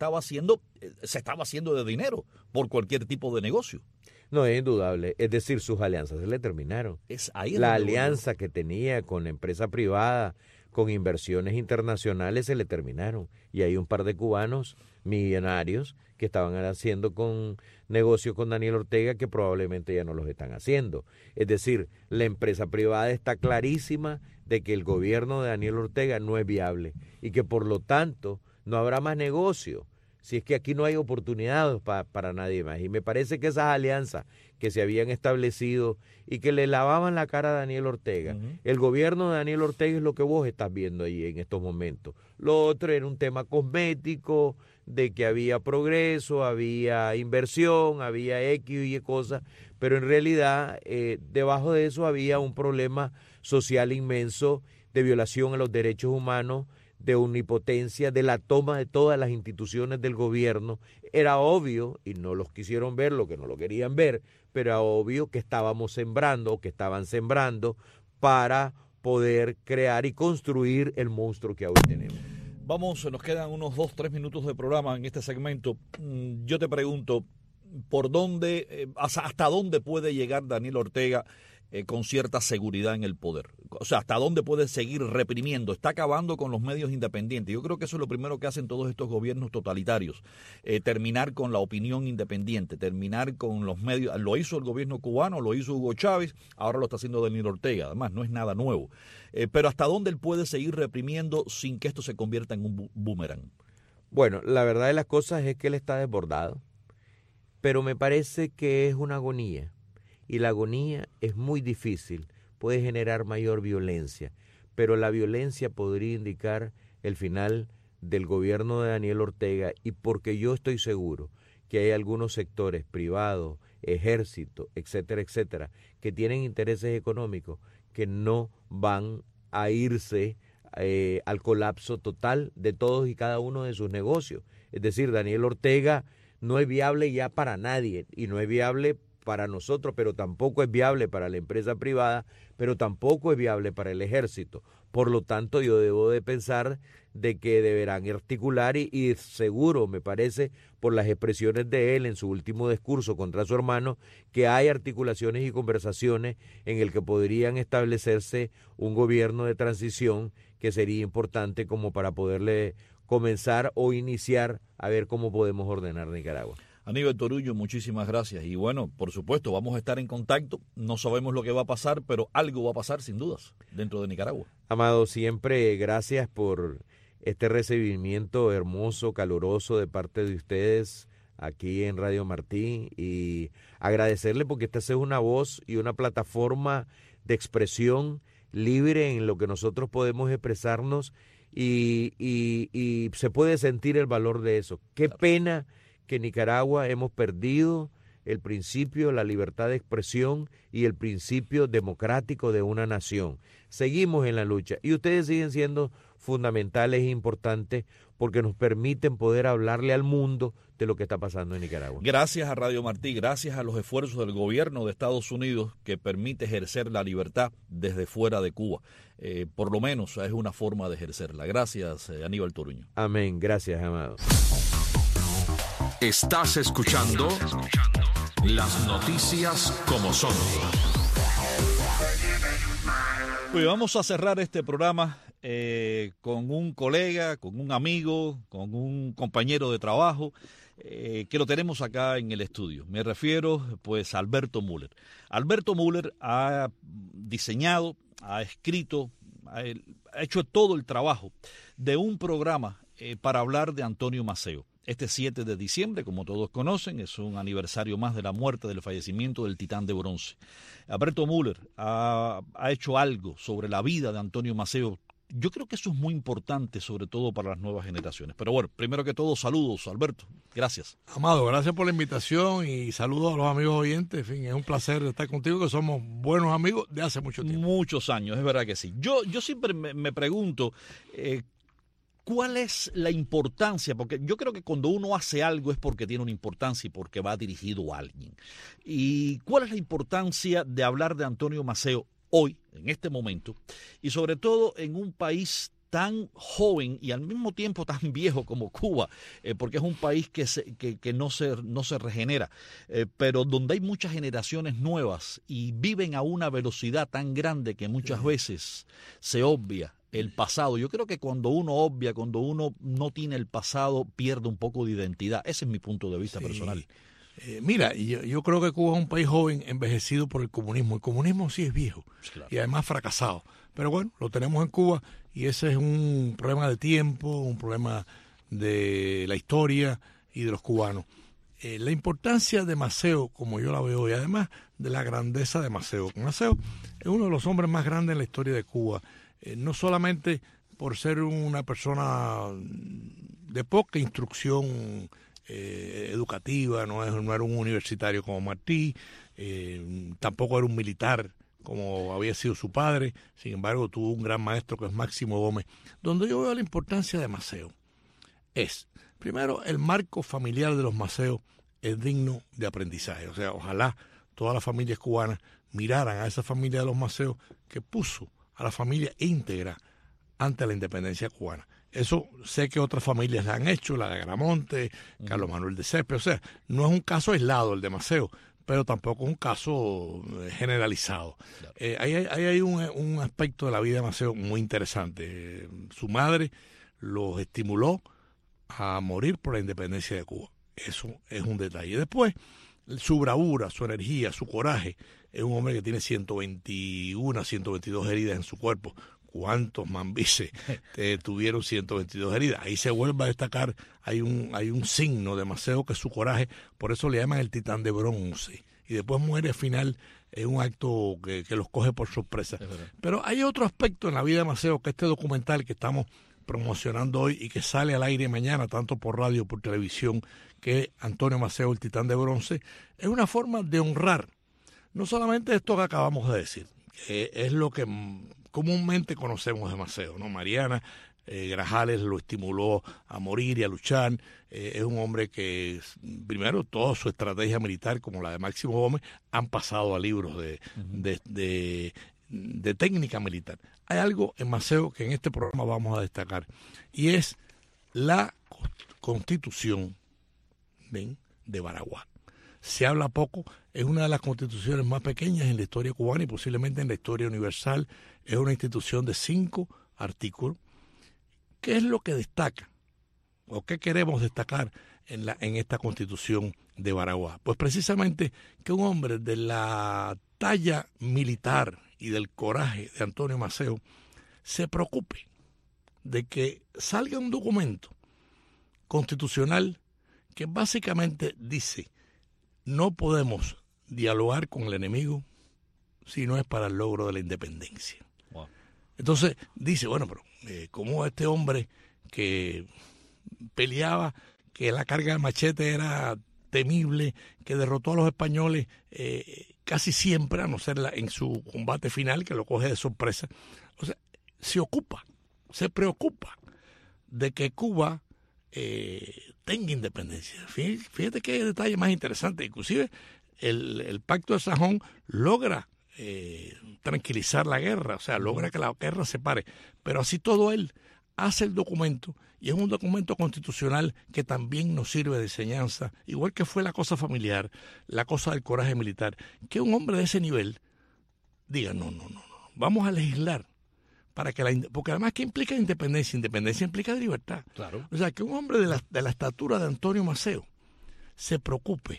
se estaba haciendo de dinero por cualquier tipo de negocio. No, es indudable. Es decir, sus alianzas se le terminaron. La alianza que tenía con la empresa privada, con inversiones internacionales, se le terminaron. Y hay un par de cubanos millonarios que estaban haciendo con negocios con Daniel Ortega que probablemente ya no los están haciendo. Es decir, la empresa privada está clarísima de que el gobierno de Daniel Ortega no es viable y que por lo tanto no habrá más negocio. Si es que aquí no hay oportunidades para nadie más. Y me parece que esas alianzas que se habían establecido y que le lavaban la cara a Daniel Ortega, el gobierno de Daniel Ortega es lo que vos estás viendo ahí en estos momentos. Lo otro era un tema cosmético, de que había progreso, había inversión, había X y cosas, pero en realidad debajo de eso había un problema social inmenso de violación a los derechos humanos, de omnipotencia, de la toma de todas las instituciones del gobierno. Era obvio, y no los quisieron ver, lo que no lo querían ver, pero era obvio que estábamos sembrando, o que estaban sembrando, para poder crear y construir el monstruo que hoy tenemos. Vamos, nos quedan unos 2-3 minutos de programa en este segmento. Yo te pregunto, por dónde, hasta dónde puede llegar Daniel Ortega con cierta seguridad en el poder. O sea, hasta dónde puede seguir reprimiendo. Está acabando con los medios independientes. Yo creo que eso es lo primero que hacen todos estos gobiernos totalitarios. Terminar con la opinión independiente, terminar con los medios. Lo hizo el gobierno cubano, lo hizo Hugo Chávez, ahora lo está haciendo Daniel Ortega. Además, no es nada nuevo. Pero hasta dónde él puede seguir reprimiendo sin que esto se convierta en un boomerang. Bueno, la verdad de las cosas es que él está desbordado, pero me parece que es una agonía. Y la agonía es muy difícil, puede generar mayor violencia, pero la violencia podría indicar el final del gobierno de Daniel Ortega, y porque yo estoy seguro que hay algunos sectores privados, ejército, etcétera, etcétera, que tienen intereses económicos que no van a irse al colapso total de todos y cada uno de sus negocios. Es decir, Daniel Ortega no es viable ya para nadie, y no es viable para nosotros, pero tampoco es viable para la empresa privada, pero tampoco es viable para el ejército. Por lo tanto, yo debo de pensar de que deberán articular y seguro, me parece, por las expresiones de él en su último discurso contra su hermano, que hay articulaciones y conversaciones en el que podrían establecerse un gobierno de transición que sería importante como para poderle comenzar o iniciar a ver cómo podemos ordenar Nicaragua. Aníbal Toruño, muchísimas gracias. Y bueno, por supuesto, vamos a estar en contacto. No sabemos lo que va a pasar, pero algo va a pasar sin dudas dentro de Nicaragua. Amado, siempre gracias por este recibimiento hermoso, caluroso de parte de ustedes aquí en Radio Martí, y agradecerle porque esta es una voz y una plataforma de expresión libre en lo que nosotros podemos expresarnos y se puede sentir el valor de eso. Qué pena que en Nicaragua hemos perdido el principio, la libertad de expresión y el principio democrático de una nación. Seguimos en la lucha y ustedes siguen siendo fundamentales e importantes porque nos permiten poder hablarle al mundo de lo que está pasando en Nicaragua. Gracias a Radio Martí, gracias a los esfuerzos del gobierno de Estados Unidos que permite ejercer la libertad desde fuera de Cuba. Por lo menos es una forma de ejercerla. Gracias, Aníbal Toruño. Amén. Gracias, amados. Estás escuchando las noticias como son. Pues vamos a cerrar este programa con un colega, con un amigo, con un compañero de trabajo que lo tenemos acá en el estudio. Me refiero pues a Alberto Müller. Alberto Müller ha diseñado, ha escrito, ha hecho todo el trabajo de un programa para hablar de Antonio Maceo. Este 7 de diciembre, como todos conocen, es un aniversario más de la muerte, del fallecimiento del Titán de Bronce. Alberto Müller ha hecho algo sobre la vida de Antonio Maceo. Yo creo que eso es muy importante, sobre todo para las nuevas generaciones. Pero bueno, primero que todo, saludos, Alberto. Gracias. Amado, gracias por la invitación y saludos a los amigos oyentes. En fin, es un placer estar contigo, que somos buenos amigos de hace mucho tiempo. Muchos años, es verdad que sí. Yo siempre me pregunto... ¿cuál es la importancia? Porque yo creo que cuando uno hace algo es porque tiene una importancia y porque va dirigido a alguien. ¿Y cuál es la importancia de hablar de Antonio Maceo hoy, en este momento, y sobre todo en un país tan joven y al mismo tiempo tan viejo como Cuba, porque es un país que no se regenera, pero donde hay muchas generaciones nuevas y viven a una velocidad tan grande que muchas veces se obvia el pasado? Yo creo que cuando uno obvia, cuando uno no tiene el pasado, pierde un poco de identidad. Ese es mi punto de vista personal. Mira, yo creo que Cuba es un país joven envejecido por el comunismo. El comunismo sí es viejo, claro, y además fracasado. Pero bueno, lo tenemos en Cuba y ese es un problema de tiempo, un problema de la historia y de los cubanos. La importancia de Maceo, como yo la veo hoy, además de la grandeza de Maceo. Maceo es uno de los hombres más grandes en la historia de Cuba. No solamente por ser una persona de poca instrucción educativa, no era un universitario como Martí, tampoco era un militar como había sido su padre, sin embargo tuvo un gran maestro que es Máximo Gómez. Donde yo veo la importancia de Maceo es, primero, el marco familiar de los Maceo es digno de aprendizaje. O sea, ojalá todas las familias cubanas miraran a esa familia de los Maceo que puso a la familia íntegra ante la independencia cubana. Eso sé que otras familias la han hecho, la de Agramonte, Carlos Manuel de Céspedes. O sea, no es un caso aislado el de Maceo, pero tampoco es un caso generalizado. Ahí hay un aspecto de la vida de Maceo muy interesante. Su madre los estimuló a morir por la independencia de Cuba. Eso es un detalle. Después, su bravura, su energía, su coraje. Es un hombre que tiene 121, 122 heridas en su cuerpo. ¿Cuántos mambises tuvieron 122 heridas? Ahí se vuelve a destacar, hay un signo de Maceo que es su coraje, por eso le llaman el titán de bronce. Y después muere al final en un acto que los coge por sorpresa. Pero hay otro aspecto en la vida de Maceo, que este documental que estamos promocionando hoy y que sale al aire mañana, tanto por radio como por televisión, que es Antonio Maceo, el titán de bronce, es una forma de honrar no solamente esto que acabamos de decir, que es lo que comúnmente conocemos de Maceo, ¿no? Mariana Grajales lo estimuló a morir y a luchar. Es un hombre que, primero, toda su estrategia militar, como la de Máximo Gómez, han pasado a libros de técnica militar. Hay algo en Maceo que en este programa vamos a destacar, y es la Constitución de Baraguá. Se habla poco, es una de las constituciones más pequeñas en la historia cubana y posiblemente en la historia universal. Es una institución de 5 artículos. ¿Qué es lo que destaca o qué queremos destacar en esta constitución de Baraguá? Pues precisamente que un hombre de la talla militar y del coraje de Antonio Maceo se preocupe de que salga un documento constitucional que básicamente dice: no podemos dialogar con el enemigo si no es para el logro de la independencia. Wow. Entonces dice, bueno, pero ¿cómo este hombre que peleaba, que la carga del machete era temible, que derrotó a los españoles casi siempre, a no ser en su combate final, que lo coge de sorpresa, o sea, se preocupa de que Cuba tenga independencia? Fíjate qué detalle más interesante. Inclusive el Pacto de Sajón logra tranquilizar la guerra, o sea, logra que la guerra se pare, pero así todo él hace el documento, y es un documento constitucional que también nos sirve de enseñanza, igual que fue la cosa familiar, la cosa del coraje militar, que un hombre de ese nivel diga, no, vamos a legislar para que porque además, ¿qué implica independencia? Independencia implica libertad. Claro. O sea, que un hombre de la estatura de Antonio Maceo se preocupe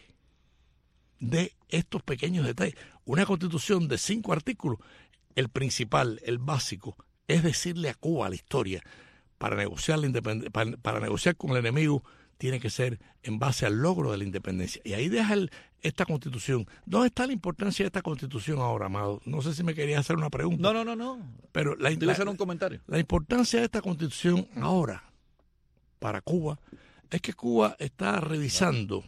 de estos pequeños detalles. Una constitución de 5 artículos, el principal, el básico, es decirle a Cuba la historia. Para negociar para negociar con el enemigo, tiene que ser en base al logro de la independencia. Y ahí deja esta constitución. ¿Dónde está la importancia de esta constitución ahora, Amado? No sé si me querías hacer una pregunta. No. Pero te voy a hacer un comentario. La importancia de esta constitución ahora para Cuba es que Cuba está revisando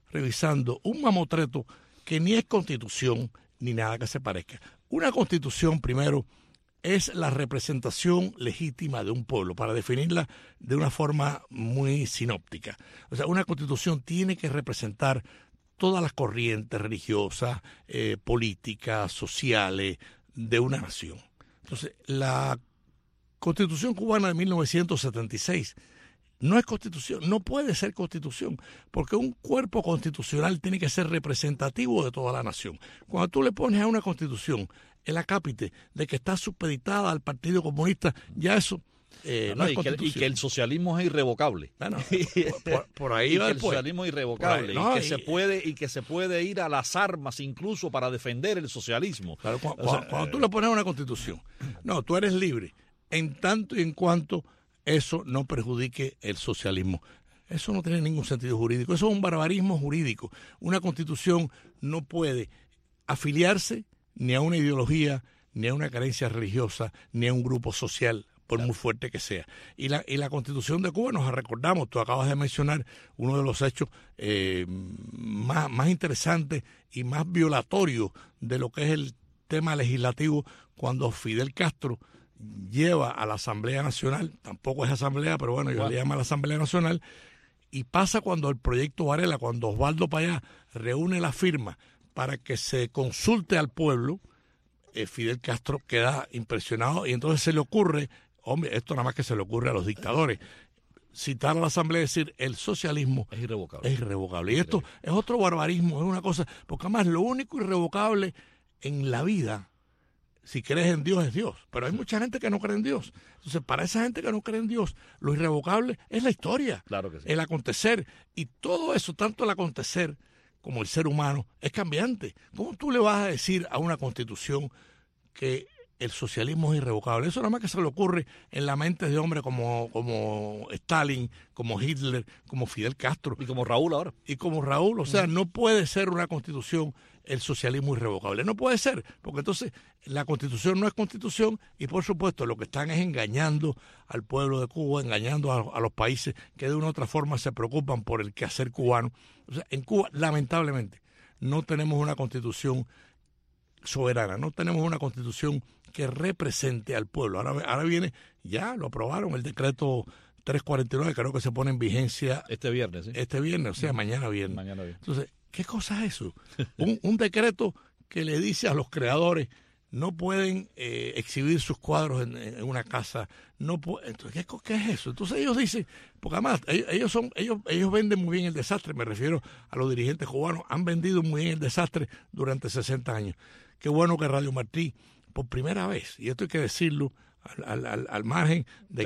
un mamotreto que ni es constitución ni nada que se parezca. Una constitución, primero, es la representación legítima de un pueblo, para definirla de una forma muy sinóptica. O sea, una constitución tiene que representar todas las corrientes religiosas, políticas, sociales de una nación. Entonces, la Constitución cubana de 1976 no es constitución, no puede ser constitución, porque un cuerpo constitucional tiene que ser representativo de toda la nación. Cuando tú le pones a una constitución el acápite de que está supeditada al Partido Comunista, ya eso no es constitución. Y que el socialismo es irrevocable. Por ahí va el socialismo es irrevocable. Ahí, y que se puede ir a las armas incluso para defender el socialismo. Claro, cuando tú le pones a una constitución, no, tú eres libre, en tanto y en cuanto eso no perjudique el socialismo. Eso no tiene ningún sentido jurídico. Eso es un barbarismo jurídico. Una constitución no puede afiliarse ni a una ideología, ni a una creencia religiosa, ni a un grupo social, por muy fuerte que sea. Y la Constitución de Cuba, nos recordamos, tú acabas de mencionar uno de los hechos más interesantes y más violatorios de lo que es el tema legislativo, cuando Fidel Castro lleva a la Asamblea Nacional, tampoco es asamblea, pero bueno, yo le llamo a la Asamblea Nacional, y pasa cuando el proyecto Varela, cuando Osvaldo Payá reúne la firma para que se consulte al pueblo, Fidel Castro queda impresionado y entonces se le ocurre hombre, esto nada más que se le ocurre a los dictadores. Citar a la Asamblea y decir el socialismo es irrevocable. Es irrevocable. Y esto es otro barbarismo, es una cosa, porque además lo único irrevocable en la vida, si crees en Dios, es Dios. Pero hay mucha gente que no cree en Dios. Entonces, para esa gente que no cree en Dios, lo irrevocable es la historia, claro que sí, el acontecer. Y todo eso, tanto el acontecer como el ser humano, es cambiante. ¿Cómo tú le vas a decir a una constitución que el socialismo es irrevocable? Eso nada más que se le ocurre en la mente de hombres como Stalin, como Hitler, como Fidel Castro. Y como Raúl ahora. Y como Raúl, o sea, no puede ser una constitución el socialismo irrevocable. No puede ser, porque entonces la constitución no es constitución y por supuesto lo que están es engañando al pueblo de Cuba, engañando a los países que de una u otra forma se preocupan por el quehacer cubano. O sea, en Cuba, lamentablemente, no tenemos una constitución soberana, no tenemos una constitución que represente al pueblo. Ahora viene, ya lo aprobaron, el decreto 349, creo que se pone en vigencia este viernes, ¿sí? Este viernes, o sea, mañana viernes. Entonces, ¿qué cosa es eso? Un decreto que le dice a los creadores no pueden exhibir sus cuadros en una casa, entonces, ¿qué es eso? Entonces ellos dicen, porque además ellos venden muy bien el desastre, me refiero a los dirigentes cubanos, han vendido muy bien el desastre durante 60 años. Qué bueno que Radio Martí, por primera vez, y esto hay que decirlo al margen de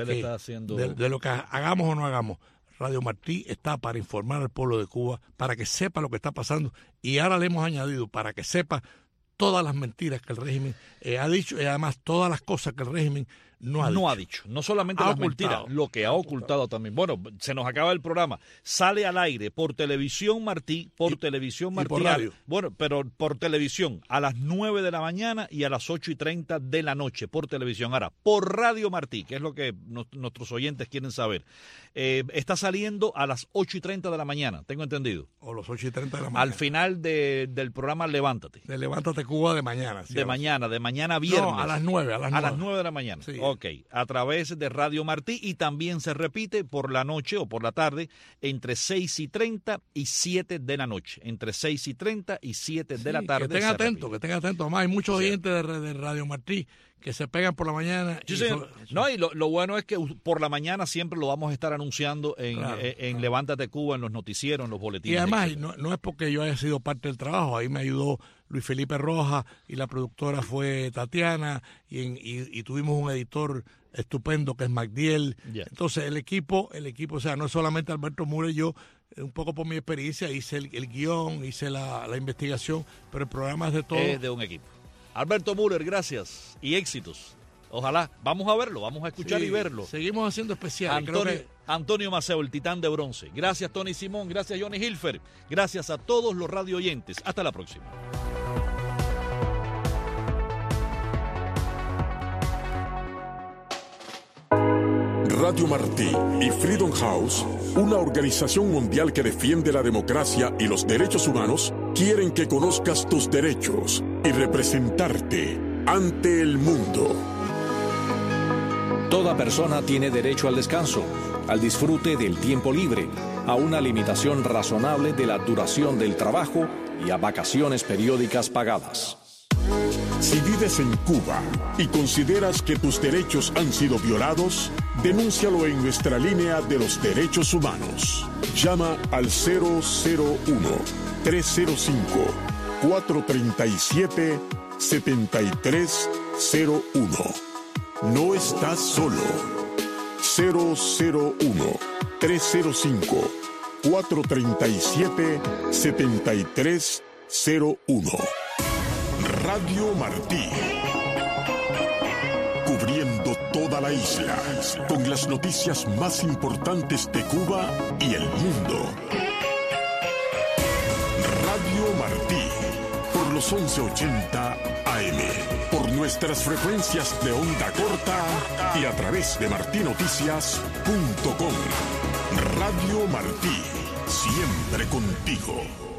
lo que hagamos o no hagamos, Radio Martí está para informar al pueblo de Cuba, para que sepa lo que está pasando, y ahora le hemos añadido para que sepa todas las mentiras que el régimen ha dicho y además todas las cosas que el régimen no ha dicho. No solamente las mentiras, lo que ha ocultado también. Bueno, se nos acaba el programa. Sale al aire por Televisión Martí, Televisión Martí. Por radio. Bueno, pero por televisión a las 9 de la mañana y a las 8:30 de la noche por televisión. Ahora, por Radio Martí, que es lo que nuestros oyentes quieren saber. Está saliendo a las 8:30 de la mañana, tengo entendido. O los 8:30 de la mañana. Al final del programa Levántate. De Levántate Cuba de mañana. Sí, de mañana viernes. No, a las 9. A las 9 de la mañana. Sí. Ok, a través de Radio Martí y también se repite por la noche o por la tarde entre 6:30 y 7 de la noche. Entre 6:30 y 7 de la tarde. Que estén atentos. Además, hay muchos oyentes de Radio Martí que se pegan por la mañana. Sí, no, y lo bueno es que por la mañana siempre lo vamos a estar anunciando en Levántate Cuba, en los noticieros, en los boletines. Y además, no es porque yo haya sido parte del trabajo, ahí me ayudó Luis Felipe Rojas y la productora fue Tatiana y tuvimos un editor estupendo que es Magdiel. Yeah. Entonces el equipo, o sea, no es solamente Alberto Mura y yo, un poco por mi experiencia, hice el guión, hice la investigación, pero el programa es de todo. Es de un equipo. Alberto Müller, gracias y éxitos. Ojalá, vamos a verlo, vamos a escuchar y verlo. Seguimos haciendo especiales. Antonio Maceo, el titán de bronce. Gracias, Tony Simón, gracias, Johnny Hilfer. Gracias a todos los radio oyentes. Hasta la próxima. Radio Martí y Freedom House, una organización mundial que defiende la democracia y los derechos humanos, quieren que conozcas tus derechos y representarte ante el mundo. Toda persona tiene derecho al descanso, al disfrute del tiempo libre, a una limitación razonable de la duración del trabajo y a vacaciones periódicas pagadas. Si vives en Cuba y consideras que tus derechos han sido violados, denúncialo en nuestra línea de los derechos humanos. Llama al 001-305-437-7301. No estás solo. 001-305-437-7301. Radio Martí. Cubriendo toda la isla con las noticias más importantes de Cuba y el mundo. Radio Martí. Por los 1180 AM. Por nuestras frecuencias de onda corta y a través de martinoticias.com. Radio Martí. Siempre contigo.